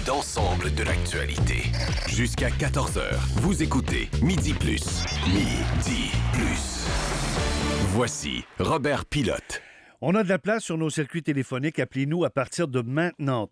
d'ensemble de l'actualité. Jusqu'à 14h, vous écoutez Midi Plus. Midi Plus. Voici Robert Pilote. On a de la place sur nos circuits téléphoniques. Appelez-nous à partir de maintenant.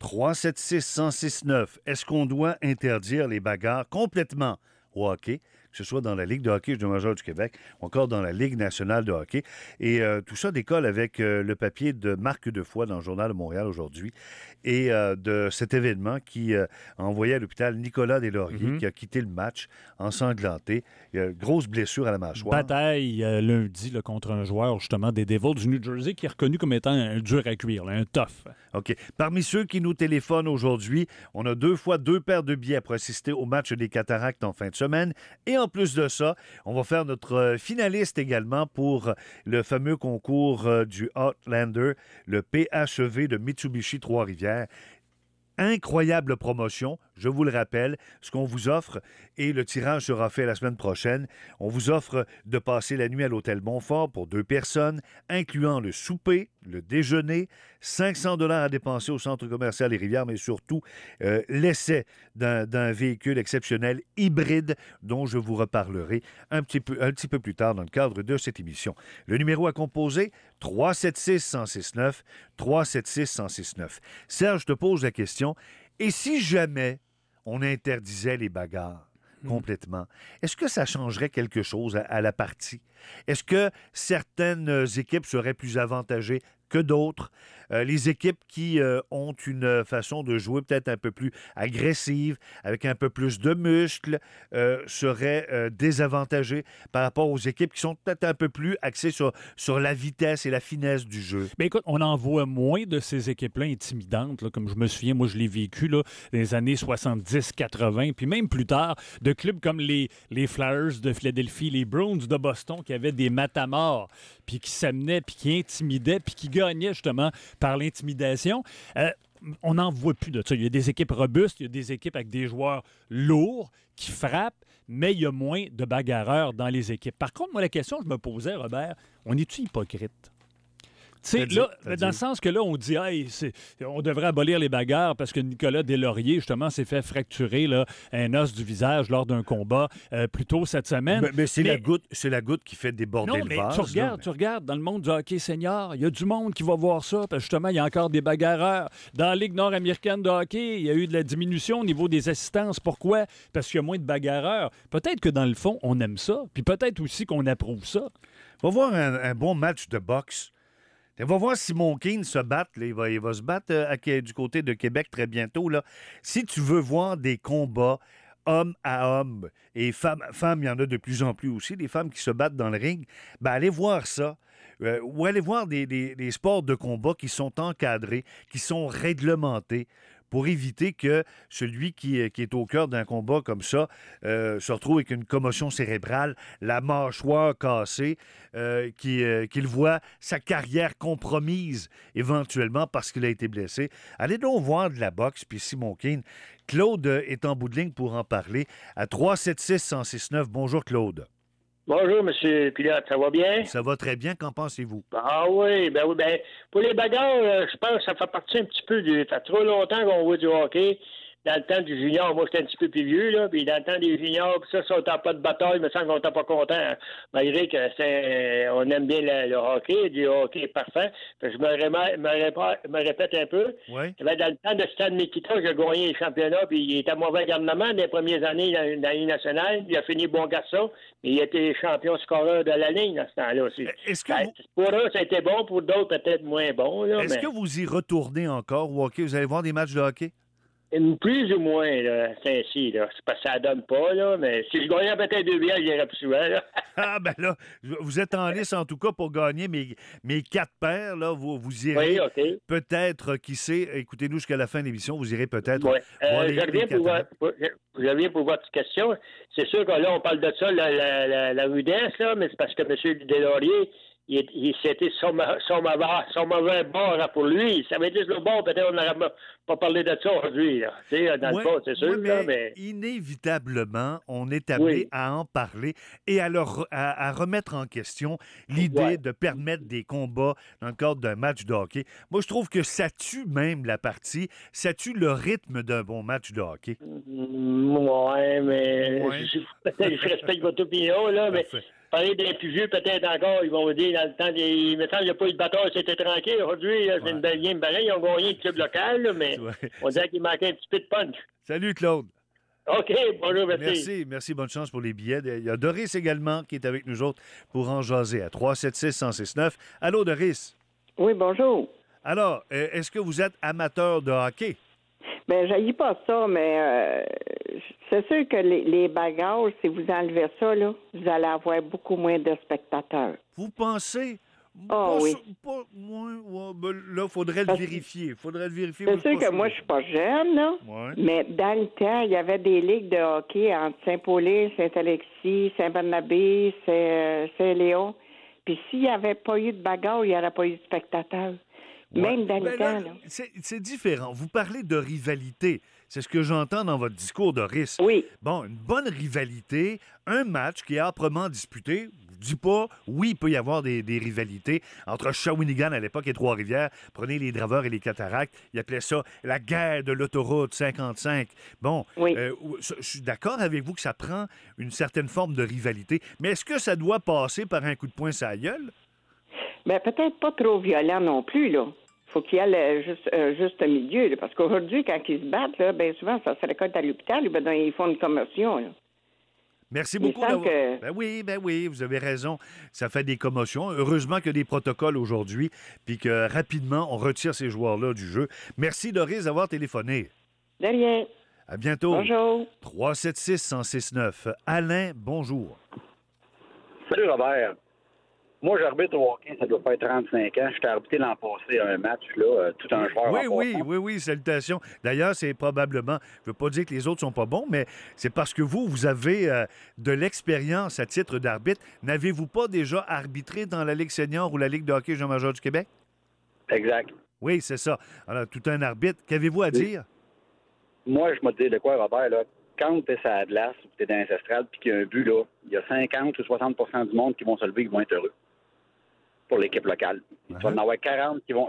376-1069. Est-ce qu'on doit interdire les bagarres complètement au hockey, que ce soit dans la Ligue de hockey junior majeur du Québec ou encore dans la Ligue nationale de hockey? Et tout ça décolle avec le papier de Marc Defoy dans le Journal de Montréal aujourd'hui et de cet événement qui a envoyé à l'hôpital Nicolas Deslauriers qui a quitté le match ensanglanté. Il y a une grosse blessure à la mâchoire. Bataille lundi là, contre un joueur justement des Devils du New Jersey qui est reconnu comme étant un dur à cuire, là, un tough. OK. Parmi ceux qui nous téléphonent aujourd'hui, on a 2 fois 2 paires de billets pour assister au match des Cataractes en fin de semaine. Et en plus de ça, on va faire notre finaliste également pour le fameux concours du Outlander, le PHEV de Mitsubishi Trois-Rivières. Incroyable promotion, je vous le rappelle, ce qu'on vous offre, et le tirage sera fait la semaine prochaine. On vous offre de passer la nuit à l'Hôtel Montfort pour 2 personnes, incluant le souper, le déjeuner, 500 $ à dépenser au centre commercial Les Rivières, mais surtout l'essai d'un véhicule exceptionnel hybride dont je vous reparlerai un petit peu plus tard dans le cadre de cette émission. Le numéro à composer, 376-1069, 376-1069. Serge, je te pose la question, et si jamais on interdisait les bagarres complètement, est-ce que ça changerait quelque chose à la partie? Est-ce que certaines équipes seraient plus avantagées que d'autres? Les équipes qui ont une façon de jouer peut-être un peu plus agressive, avec un peu plus de muscles, seraient désavantagées par rapport aux équipes qui sont peut-être un peu plus axées sur la vitesse et la finesse du jeu. Mais écoute, on en voit moins de ces équipes-là intimidantes, là, comme je me souviens, moi je l'ai vécu là, dans les années 70-80, puis même plus tard, de clubs comme les Flyers de Philadelphie, les Bruins de Boston, qui avaient des matamors, puis qui s'amenaient, puis qui intimidaient, puis qui gagnaient justement par l'intimidation. On n'en voit plus de ça. Il y a des équipes robustes, il y a des équipes avec des joueurs lourds qui frappent, mais il y a moins de bagarreurs dans les équipes. Par contre, moi, la question que je me posais, Robert, on est-tu hypocrite? Tu sais, là, dans le sens que là, on dit, hey, on devrait abolir les bagarres parce que Nicolas Deslauriers, justement, s'est fait fracturer là, un os du visage lors d'un combat plus tôt cette semaine. Mais c'est la goutte qui fait déborder le vase. Tu regardes, dans le monde du hockey senior, il y a du monde qui va voir ça parce que justement, il y a encore des bagarreurs. Dans la Ligue nord-américaine de hockey, il y a eu de la diminution au niveau des assistances. Pourquoi? Parce qu'il y a moins de bagarreurs. Peut-être que dans le fond, on aime ça, puis peut-être aussi qu'on approuve ça. On va voir un bon match de boxe. On va voir Simon Keane se battre. Là. Il va se battre du côté de Québec très bientôt. Là. Si tu veux voir des combats homme à homme, et femme, il y en a de plus en plus aussi, des femmes qui se battent dans le ring, ben allez voir ça. Ou allez voir des sports de combat qui sont encadrés, qui sont réglementés, pour éviter que celui qui est au cœur d'un combat comme ça se retrouve avec une commotion cérébrale, la mâchoire cassée, qu'il voit sa carrière compromise éventuellement parce qu'il a été blessé. Allez donc voir de la boxe, puis Simon Keane. Claude est en bout de ligne pour en parler à 376-1069. Bonjour Claude. Bonjour, M. Pilote, ça va bien? Ça va très bien, qu'en pensez-vous? Ah oui, pour les bagarres, je pense que ça fait partie un petit peu ça fait trop longtemps qu'on voit du hockey. Dans le temps du junior, moi, j'étais un petit peu plus vieux, là, puis dans le temps des juniors, puis ça, on n'était pas de bataille, il me semble qu'on n'était pas content, malgré que on aime bien le hockey, du hockey parfait. Je me répète un peu. Oui. Dans le temps de Stan Mikita, j'ai gagné les championnats, puis il était mauvais garnement dans les premières années dans la Ligue nationale. Il a fini bon garçon, mais il était champion scoreur de la ligne dans ce temps-là aussi. Est-ce que pour eux, ça a été bon, pour d'autres, peut-être moins bon. Là, Est-ce que vous y retournez encore au hockey? Vous allez voir des matchs de hockey? Plus ou moins, là, c'est ainsi, là. C'est parce que ça donne pas, là, mais si je gagnais peut-être 2 bières, j'irais plus souvent, là. Ah, ben là, vous êtes en lice, en tout cas, pour gagner mes 4 paires, là. Vous irez. Oui, OK. Peut-être, qui sait, écoutez-nous jusqu'à la fin de l'émission, vous irez peut-être. Oui. Voir Je reviens pour votre question. C'est sûr que là, on parle de ça, la rudesse, là, mais c'est parce que M. Deslauriers, c'était son mauvais bord pour lui. Ça veut dire le bord, peut-être on n'aurait pas parlé de ça aujourd'hui. Tu sais, dans le fond, c'est sûr. Mais inévitablement, on est amené à en parler et à remettre en question l'idée de permettre des combats dans le cadre d'un match de hockey. Moi, je trouve que ça tue même la partie, ça tue le rythme d'un bon match de hockey. Oui, mais peut-être je respecte votre opinion, là, mais parler des plus vieux, peut-être encore, ils vont vous dire, dans le temps, il me semble qu'il n'y a pas eu de bataille, c'était tranquille. Aujourd'hui, c'est une belle game pareille, ils ont gagné le club local, là, mais on dirait qu'il manquait un petit peu de punch. Salut, Claude. OK, bonjour, merci. Merci, bonne chance pour les billets. Il y a Doris également qui est avec nous autres pour en jaser à 376-1069. Allô, Doris? Oui, bonjour. Alors, est-ce que vous êtes amateur de hockey? Bien, j'haïs pas ça, mais c'est sûr que les bagages, si vous enlevez ça, là, vous allez avoir beaucoup moins de spectateurs. Vous pensez? Oui. Là, il faudrait le vérifier. C'est sûr que moi, je suis pas jeune, là, mais dans le temps, il y avait des ligues de hockey entre Saint-Paulin, Saint-Alexis, Saint-Barnabé, Saint-Léon. Puis s'il n'y avait pas eu de bagarre, il n'y aurait pas eu de spectateurs. Même dans le temps, là. C'est différent. Vous parlez de rivalité. C'est ce que j'entends dans votre discours, Doris. Oui. Bon, une bonne rivalité, un match qui est âprement disputé. Je dis pas, oui, il peut y avoir des rivalités entre Shawinigan à l'époque et Trois-Rivières. Prenez les Draveurs et les Cataractes. Ils appelaient ça la guerre de l'autoroute 55. Bon, je suis d'accord avec vous que ça prend une certaine forme de rivalité. Mais est-ce que ça doit passer par un coup de poing sur la gueule? Bien, peut-être pas trop violent non plus, là. Faut qu'il y ait juste milieu, là, parce qu'aujourd'hui, quand ils se battent, là, bien souvent, ça se récolte à l'hôpital, ben, ils font une commotion, là. Merci beaucoup. Ben oui, vous avez raison. Ça fait des commotions. Heureusement qu'il y a des protocoles aujourd'hui, puis que rapidement, on retire ces joueurs-là du jeu. Merci, Doris, d'avoir téléphoné. De rien. À bientôt. Bonjour. 376-1069. Alain, bonjour. Salut, Robert. Moi, j'arbitre au hockey, ça doit faire 35 ans. J'étais arbitré l'an passé à un match, là, tout un joueur. Oui, salutations. D'ailleurs, c'est probablement, je ne veux pas dire que les autres sont pas bons, mais c'est parce que vous avez de l'expérience à titre d'arbitre. N'avez-vous pas déjà arbitré dans la Ligue senior ou la Ligue de hockey junior major du Québec? Exact. Oui, c'est ça. Alors, tout un arbitre. Qu'avez-vous à dire? Moi, je me dis de quoi, Robert, là? Quand tu es sur la glace ou tu es dans l'ancestral puis qu'il y a un but, là, il y a 50 ou 60 du monde qui vont se lever et qui vont être heureux pour l'équipe locale. Tu vas en avoir 40 qui vont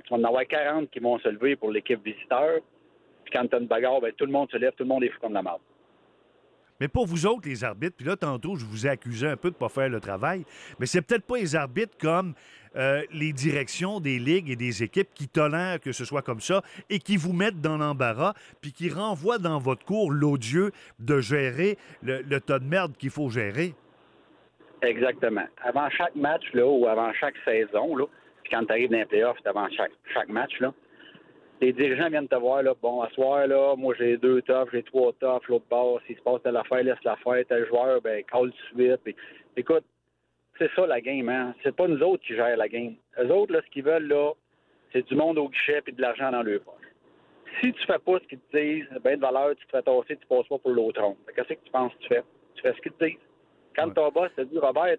se lever pour l'équipe visiteur. Puis quand tu as une bagarre, ben, tout le monde se lève, tout le monde est fou comme la marde. Mais pour vous autres, les arbitres, puis là, tantôt, je vous ai accusé un peu de ne pas faire le travail, mais c'est peut-être pas les arbitres comme les directions des ligues et des équipes qui tolèrent que ce soit comme ça et qui vous mettent dans l'embarras, puis qui renvoient dans votre cour l'odieux de gérer le tas de merde qu'il faut gérer. Exactement. Avant chaque match, là, ou avant chaque saison, là, puis quand tu arrives dans les playoffs, avant chaque match, là, les dirigeants viennent te voir, là, bon, à soir, là, moi, j'ai 2 toughs, j'ai 3 toughs, l'autre bord, s'il se passe telle affaire, laisse l'affaire, tel joueur, ben, call tout de suite. Puis, écoute, c'est ça, la game, hein. C'est pas nous autres qui gèrent la game. Eux autres, là, ce qu'ils veulent, là, c'est du monde au guichet puis de l'argent dans leur poche. Si tu fais pas ce qu'ils te disent, ben de valeur, tu te fais tasser, tu passes pas pour l'autre ronde. Qu'est-ce que tu penses que tu fais? Tu fais ce qu'ils te disent. Quand ton boss te dit, Robert,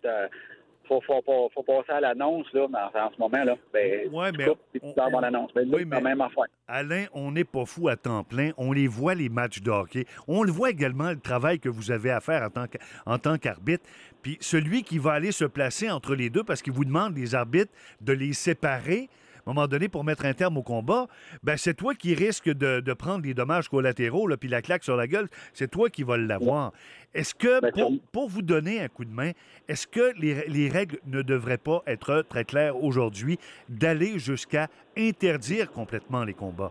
faut passer à l'annonce, là, en ce moment, là, ben, tu dans mon annonce. Ben, c'est la même affaire. Alain, on n'est pas fou à temps plein. On les voit, les matchs de hockey. On le voit également, le travail que vous avez à faire en tant qu'arbitre. Puis celui qui va aller se placer entre les deux, parce qu'il vous demande, les arbitres, de les séparer, à un moment donné, pour mettre un terme au combat, ben c'est toi qui risques de prendre les dommages collatéraux, là, puis la claque sur la gueule, c'est toi qui vas l'avoir. Est-ce que, pour vous donner un coup de main, est-ce que les règles ne devraient pas être très claires aujourd'hui d'aller jusqu'à interdire complètement les combats?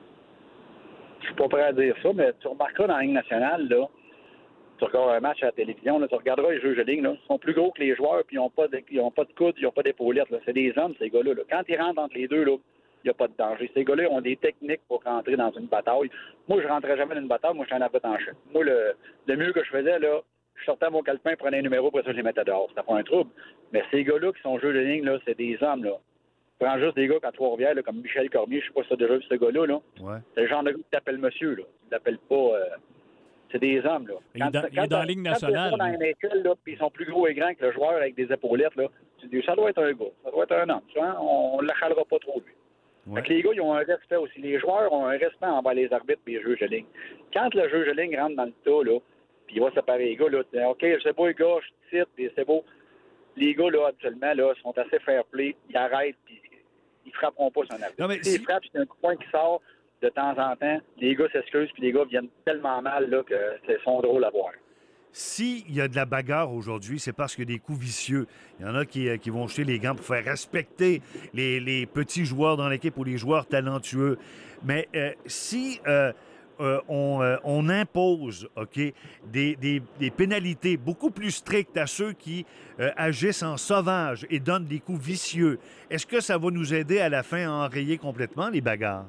Je suis pas prêt à dire ça, mais tu remarqueras dans la Ligue nationale, là, tu regardes un match à la télévision, là, tu regarderas les juges de ligne, là, ils sont plus gros que les joueurs, puis ils n'ont pas de coude, ils n'ont pas d'épaulettes. Là. C'est des hommes, ces gars-là. Là. Quand ils rentrent entre les deux, il n'y a pas de danger. Ces gars-là ont des techniques pour rentrer dans une bataille. Moi, je ne rentrais jamais dans une bataille. Moi, je suis un arbitre en chef. Moi, le mieux que je faisais, là, je sortais mon calepin, prenais un numéro, après ça, je les mettais dehors. C'était pas un trouble. Mais ces gars-là qui sont juges de ligne, là, c'est des hommes. Là. Prends juste des gars à Trois-Rivières, là, comme Michel Cormier, je sais pas si tu as déjà vu ce gars-là. Là. Ouais. C'est le genre de gars qui t'appelle monsieur. Là. Il l'appelle pas... C'est des hommes, là. Il est dans la Ligue nationale. Quand ils sont dans l'école, là, puis ils sont plus gros et grands que le joueur avec des épaulettes, là, tu dis, ça doit être un gars, ça doit être un homme. Tu vois, on ne l'achalera pas trop, lui. Ouais. Fait que les gars, ils ont un respect aussi. Les joueurs ont un respect envers les arbitres et les juges de ligne. Quand le juge de ligne rentre dans le tas, là, puis il va séparer les gars, là, tu dis, OK, c'est beau, les gars, je te cite, puis c'est beau. Les gars, là, habituellement, là, sont assez fair-play, ils arrêtent, puis ils frapperont pas son arbitre. S'ils frappent, c'est un coup de poing qui sort de temps en temps, les gars s'excusent, puis les gars viennent tellement mal là, que c'est son drôle à voir. S'il y a de la bagarre aujourd'hui, c'est parce qu'il y a des coups vicieux. Il y en a qui vont jeter les gants pour faire respecter les petits joueurs dans l'équipe ou les joueurs talentueux. Mais si on impose des pénalités beaucoup plus strictes à ceux qui agissent en sauvage et donnent des coups vicieux, est-ce que ça va nous aider à la fin à enrayer complètement les bagarres?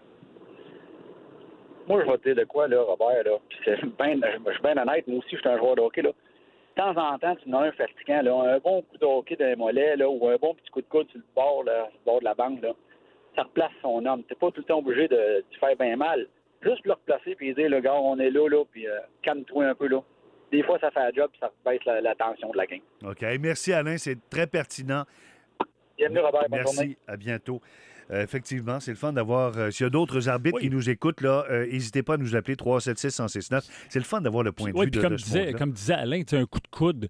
Moi, je vais te dire de quoi, là, Robert, là. Je suis bien honnête, moi aussi, je suis un joueur de hockey, là. De temps en temps, tu en as un fatigant, là, un bon coup de hockey dans les mollets, là, ou un bon petit coup de coude sur le bord, là, sur le bord de la banque, là. Ça replace son homme. T'es pas tout le temps obligé de faire bien mal. Juste le replacer puis dire, le gars, on est là, puis calme-toi un peu, là. Des fois, ça fait un job, puis ça baisse la tension de la game. OK. Merci, Alain. C'est très pertinent. Bienvenue, Robert. Merci. Bonne journée. À bientôt. Effectivement, c'est le fun d'avoir... s'il y a d'autres arbitres qui nous écoutent, là, n'hésitez pas à nous appeler 376-1069. C'est le fun d'avoir le point de vue de ce monde-là. Comme disait Alain, tu as un coup de coude.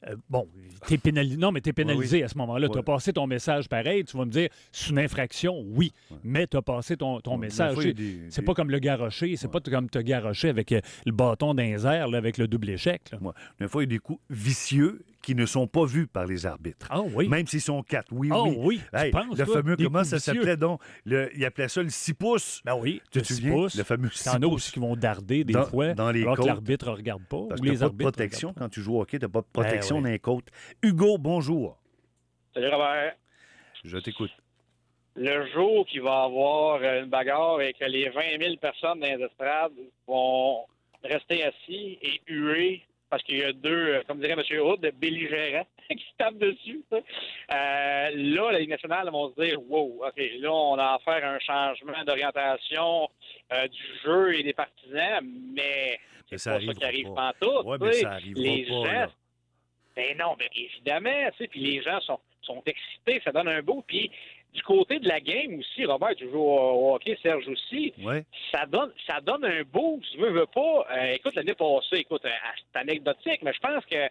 T'es pénalisé. Non, mais t'es pénalisé à ce moment-là. Tu as passé ton message pareil. Tu vas me dire, c'est une infraction, oui. Mais tu as passé ton message. C'est pas comme le garrocher. C'est pas comme te garrocher avec le bâton dans les airs, là, avec le double échec. Une fois, il y a des coups vicieux qui ne sont pas vus par les arbitres. Ah oui? Même s'ils sont 4. Oui. Hey, tu penses, le fameux, comment ça vicieux. s'appelait donc? Il appelait ça le 6 pouces. Ben oui, le 6 pouces. Le fameux 6 pouces. Il y en a aussi qui vont darder des fois, dans les alors côtes. que l'arbitre ne regarde pas. Parce ou que les t'as pas de arbitres protection quand tu joues au hockey. Tu n'as pas de protection dans les côtes. Hugo, bonjour. Salut, Robert. Je t'écoute. Le jour qu'il va y avoir une bagarre et que les 20 000 personnes dans les estrades vont rester assis et huer parce qu'il y a deux, comme dirait M. Hood, de belligérants qui se tapent dessus. Là, la Ligue nationale vont se dire « Wow, OK, là, on a affaire à un changement d'orientation du jeu et des partisans, mais c'est pas ça qui arrive pantoute. Oui, mais ça arrivera les pas. Gens, là. ben non, ben évidemment, puis les gens sont excités, ça donne un beau. Puis du côté de la game aussi, Robert, tu joues au hockey, Serge aussi, ça donne un beau, si tu veux pas. Écoute, l'année passée, c'est anecdotique, mais je pense que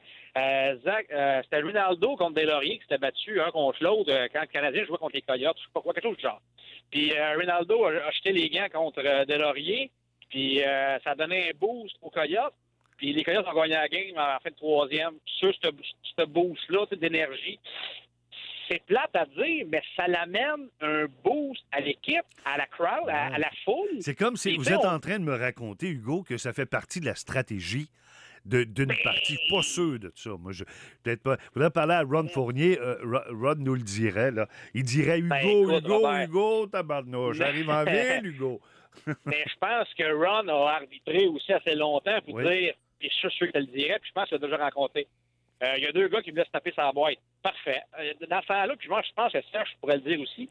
c'était Ronaldo contre Deslauriers qui s'était battu un contre l'autre quand le Canadien jouait contre les Coyotes, je sais pas quoi, quelque chose du genre. Puis Ronaldo a jeté les gants contre Deslauriers, puis ça a donné un boost aux Coyotes. Puis les Coyotes ont gagné la game en fin de troisième. Sur ce boost-là d'énergie, c'est plate à dire, mais ça l'amène un boost à l'équipe, à la crowd, à la foule. C'est comme si vous êtes en train de me raconter, Hugo, que ça fait partie de la stratégie d'une partie. Pas sûr de ça. Moi, peut-être pas. Il faudrait parler à Ron Fournier. Ron nous le dirait, là. Il dirait Hugo, tabarnouche. J'arrive en ville, Hugo. Mais je pense que Ron a arbitré aussi assez longtemps pour dire, puis je suis sûr qu'il le dirait, puis je pense qu'il l'a déjà rencontré. Il y a deux gars qui me laissent taper sa boîte. Parfait. Dans ce temps-là, puis moi, je pense que Serge pourrait le dire aussi,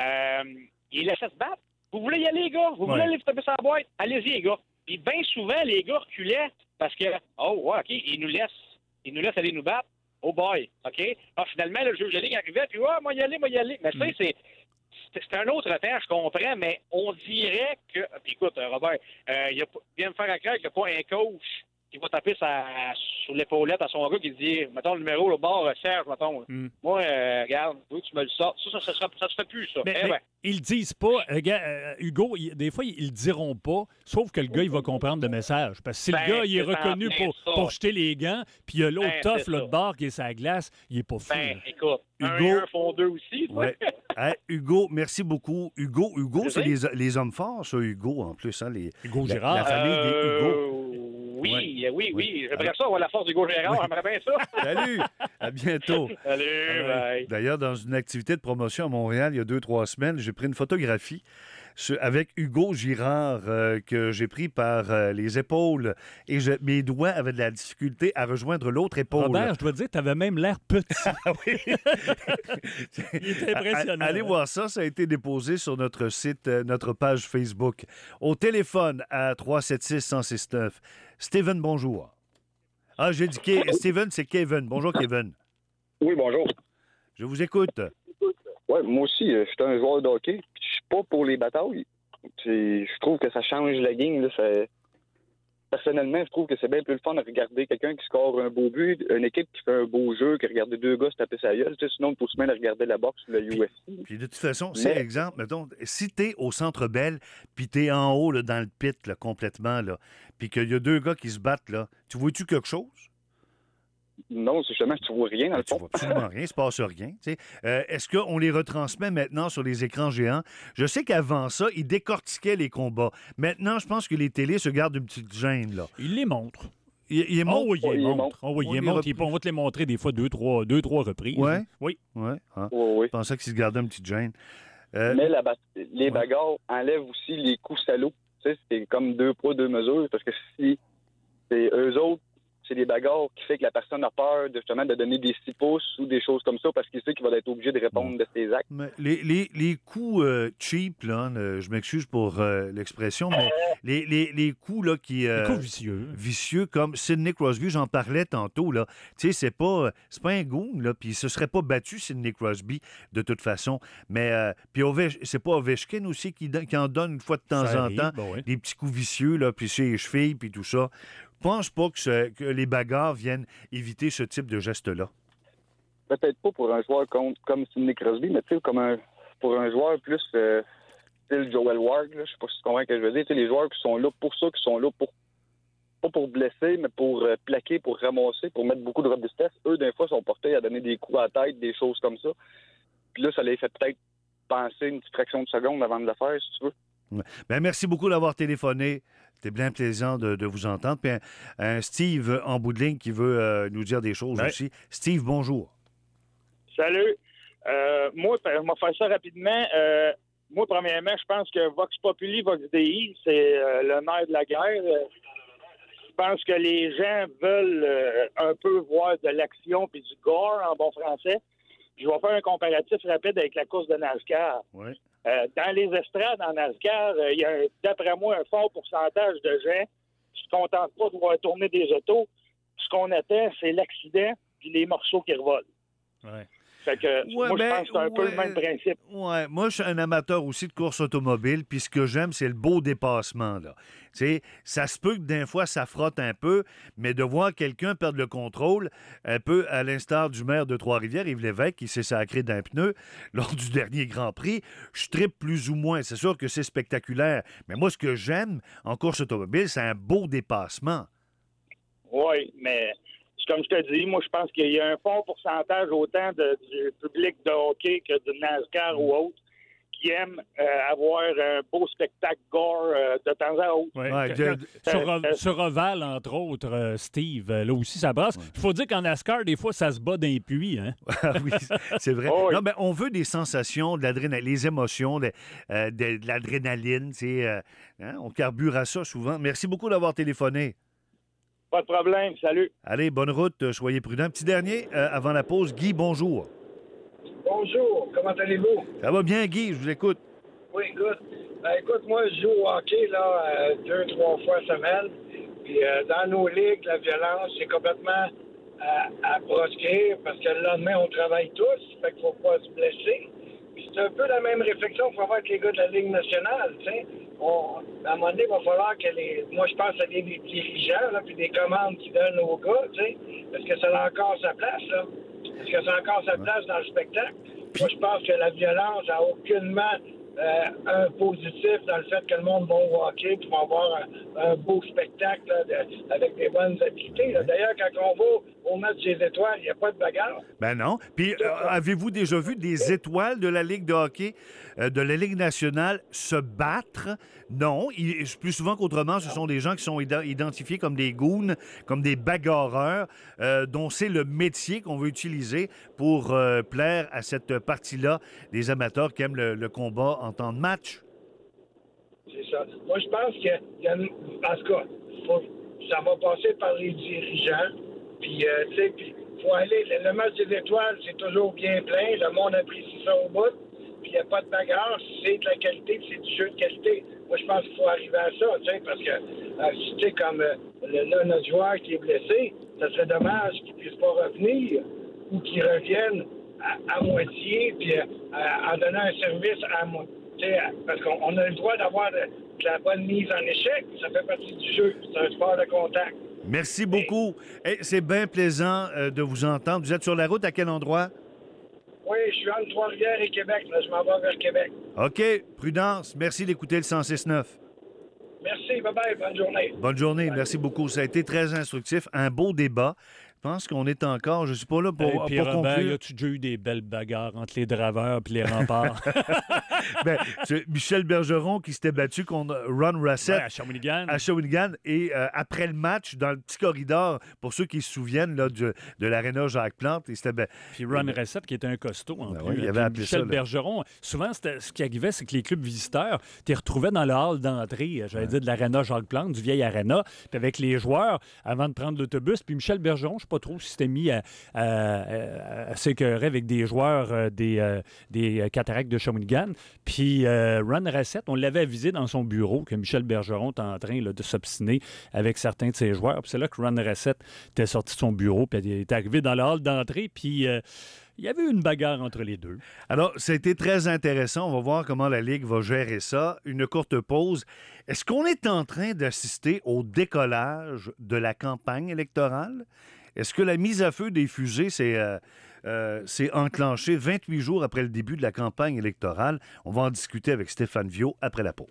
il laissait se battre. Vous voulez y aller, les gars? Vous voulez aller taper sa boîte? Allez-y, les gars. Puis bien souvent, les gars reculaient parce que, OK, ils nous laissent aller nous battre. Oh boy, OK? Alors, finalement, le juge de ligue arrivait, puis moi, y aller. Mais tu sais, c'est un autre temps, je comprends, mais on dirait que... Puis écoute, Robert, viens me faire à croire qu'il n'y a pas un coach qui va taper sur l'épaulette à son gars qui dit, mettons le numéro au bord, Serge, mettons. Moi, regarde, tu me le sortes. Ça se fait plus, ça. Mais ils le disent pas. Hugo, des fois, ils le diront pas, sauf que le gars, il va comprendre le message. Parce que si le gars, il est reconnu pour jeter les gants, puis il y a l'autre tough, l'autre bord qui est sa glace, il est pas fou. Écoute, Hugo, un font deux aussi. Hugo, merci beaucoup. Hugo, c'est les hommes forts, ça, Hugo, en plus. Hein, Hugo Girard. La famille des Hugo. Oui. J'aimerais ça avoir la force d'Hugo Gérard. J'aimerais bien ça. Salut. À bientôt. Salut. Bye. D'ailleurs, dans une activité de promotion à Montréal, il y a 2-3 semaines, j'ai pris une photographie avec Hugo Girard que j'ai pris par les épaules et mes doigts avaient de la difficulté à rejoindre l'autre épaule. Robert, je dois te dire, tu avais même l'air petit. Ah oui. Il est impressionnant. Allez voir ça a été déposé sur notre site, notre page Facebook. Au téléphone à 376-1069. Steven, bonjour. Ah, j'ai dit Steven, c'est Kevin. Bonjour, Kevin. Oui, bonjour. Je vous écoute. Oui, moi aussi, je suis un joueur de hockey. Je suis pas pour les batailles. Je trouve que ça change la game. Là. Personnellement, je trouve que c'est bien plus le fun de regarder quelqu'un qui score un beau but, une équipe qui fait un beau jeu, que regarder deux gars se taper sa gueule. Sinon, il faut se mettre à regarder la boxe ou le UFC. Puis de toute façon, c'est exemple, mettons, si t'es au Centre Bell, puis t'es en haut là, dans le pit là, complètement, là, puis qu'il y a deux gars qui se battent, là, tu vois-tu quelque chose? Non, c'est justement, tu vois rien dans le fond. Tu vois absolument rien, il se passe rien. Est-ce qu'on les retransmet maintenant sur les écrans géants? Je sais qu'avant ça, ils décortiquaient les combats. Maintenant, je pense que les télés se gardent une petite gêne. Là. Ils les montrent. Ils les montrent? Oui, ils les montrent. On va te les montrer des fois deux, trois reprises. Ouais? Oui. Ouais. Ah. Oui. Je pensais qu'ils se gardaient une petite gêne. Mais les bagarres enlèvent aussi les coups salauds. C'est comme deux poids, deux mesures, parce que si c'est eux autres, c'est des bagarres qui fait que la personne a peur justement de donner des 6 pouces ou des choses comme ça parce qu'il sait qu'il va être obligé de répondre de ses actes. Mais les coups cheap, là, je m'excuse pour l'expression, mais les coups là, les coups vicieux comme Sidney Crosby, j'en parlais tantôt, là. Tu sais, c'est pas un goon, là, puis il se serait pas battu Sidney Crosby de toute façon. Mais puis c'est pas Ovechkin aussi qui en donne une fois de temps en temps des petits coups vicieux, là, puis ses chevilles, puis tout ça. Je pense pas que les bagarres viennent éviter ce type de geste-là. Peut-être pas pour un joueur comme Sidney Crosby, mais tu sais, pour un joueur plus style Joel Ward, là, je sais pas si tu comprends ce que je veux dire. Les joueurs qui sont là pour ça, qui sont là pas pour blesser, mais pour plaquer, pour ramasser, pour mettre beaucoup de robustesse. Eux, des fois, sont portés à donner des coups à la tête, des choses comme ça. Puis là, ça les fait peut-être penser une petite fraction de seconde avant de le faire, si tu veux. Bien, merci beaucoup d'avoir téléphoné. C'était bien plaisant de vous entendre. Puis un Steve en bout de ligne qui veut nous dire des choses aussi. Steve, bonjour. Salut. Moi, je vais faire ça rapidement. Moi, premièrement, je pense que Vox Populi, Vox Dei, c'est le nerf de la guerre. Je pense que les gens veulent un peu voir de l'action puis du gore en bon français. Je vais faire un comparatif rapide avec la course de NASCAR. Oui. Dans les estrades en NASCAR, il y a, d'après moi, un fort pourcentage de gens qui ne se contentent pas de voir tourner des autos. Ce qu'on attend, c'est l'accident puis les morceaux qui revolent. Ouais. Fait que, moi, je pense que c'est un peu le même principe. Ouais. Moi, je suis un amateur aussi de course automobile, puis ce que j'aime, c'est le beau dépassement, là. Tu sais, ça se peut que d'un fois, ça frotte un peu, mais de voir quelqu'un perdre le contrôle, un peu à l'instar du maire de Trois-Rivières, Yves Lévesque, qui s'est sacré d'un pneu lors du dernier Grand Prix, je trippe plus ou moins. C'est sûr que c'est spectaculaire, mais moi, ce que j'aime en course automobile, c'est un beau dépassement. Oui, mais... Comme je te dis, moi, je pense qu'il y a un fort pourcentage autant du public de hockey que de NASCAR ou autre qui aime avoir un beau spectacle gore de temps à autre. Ouais. Sur Oval, entre autres, Steve, là aussi, ça brasse. Il faut dire qu'en NASCAR, des fois, ça se bat d'un puits. Hein? Oui, c'est vrai. Oh, oui. Non, mais on veut des sensations, de l'adrénaline, les émotions, de l'adrénaline. On carbure à ça souvent. Merci beaucoup d'avoir téléphoné. Pas de problème, salut. Allez, bonne route, soyez prudents. Petit dernier, avant la pause, Guy, bonjour. Bonjour, comment allez-vous? Ça va bien, Guy, je vous écoute. Oui, écoute. Écoute, moi, je joue au hockey là, 2-3 fois semaine. Puis dans nos ligues, la violence, c'est complètement à proscrire parce que le lendemain, on travaille tous, fait qu'il ne faut pas se blesser. Puis c'est un peu la même réflexion qu'il faut avoir avec les gars de la Ligue nationale, tu sais. À un moment donné, il va falloir que moi, je pense à des dirigeants, là, puis des commandes qu'ils donnent aux gars, tu sais. Est-ce que ça a encore sa place, là? Est-ce que ça a encore sa place dans le spectacle? Moi, je pense que la violence n'a aucunement un positif dans le fait que le monde va au hockey puis va avoir un beau spectacle là, avec des bonnes habiletés. Là. D'ailleurs, quand on va au match des étoiles, il n'y a pas de bagarre. Ben non. Puis, avez-vous déjà vu des étoiles de la Ligue de hockey, de la Ligue nationale, se battre? Non. Plus souvent qu'autrement, ce sont des gens qui sont identifiés comme des goons, comme des bagarreurs, dont c'est le métier qu'on veut utiliser pour plaire à cette partie-là des amateurs qui aiment le combat en temps de match. C'est ça. Moi, je pense qu'il y a en tout cas, ça va passer par les dirigeants. Puis, tu sais, faut aller. Le match des étoiles, c'est toujours bien plein. Le monde apprécie ça au bout. Puis, il n'y a pas de bagarre. C'est de la qualité, puis c'est du jeu de qualité. Moi, je pense qu'il faut arriver à ça, tu sais, parce que, tu sais, comme là, notre joueur qui est blessé, ça serait dommage qu'il ne puisse pas revenir ou qu'il revienne à moitié, puis en donnant un service à moitié. Parce qu'on a le droit d'avoir de la bonne mise en échec. Ça fait partie du jeu. C'est un sport de contact. Merci beaucoup. Hey, c'est bien plaisant de vous entendre. Vous êtes sur la route à quel endroit? Oui, je suis entre Trois-Rivières et Québec. Là, je m'en vais vers Québec. OK. Prudence. Merci d'écouter le 106.9. Merci. Bye-bye. Bonne journée. Bonne journée. Bye. Merci beaucoup. Ça a été très instructif. Un beau débat. Je pense qu'on est encore, je ne suis pas là pour conclure. As-tu déjà eu des belles bagarres entre les draveurs et les remparts? Michel Bergeron qui s'était battu contre Ron Russett à Shawinigan. Et après le match, dans le petit corridor, pour ceux qui se souviennent là, de l'aréna Jacques-Plante, il s'était Puis Ron Russett qui était un costaud en plus. Oui, il avait appelé Michel ça, Bergeron, souvent, ce qui arrivait, c'est que les clubs visiteurs, tu les retrouvais dans le hall d'entrée, j'allais dire de l'aréna Jacques-Plante, du vieil aréna, puis avec les joueurs, avant de prendre l'autobus. Puis Michel Bergeron, je ne sais pas trop si c'était mis à s'écœurer avec des joueurs des Cataractes de Shawinigan. Puis Ron Russett, on l'avait avisé dans son bureau que Michel Bergeron était en train là, de s'obstiner avec certains de ses joueurs. Puis c'est là que Ron Russett était sorti de son bureau, puis il est arrivé dans le hall d'entrée, puis il y avait eu une bagarre entre les deux. Alors, ça a été très intéressant. On va voir comment la Ligue va gérer ça. Une courte pause. Est-ce qu'on est en train d'assister au décollage de la campagne électorale? Est-ce que la mise à feu des fusées s'est enclenchée 28 jours après le début de la campagne électorale? On va en discuter avec Stéphane Viau après la pause.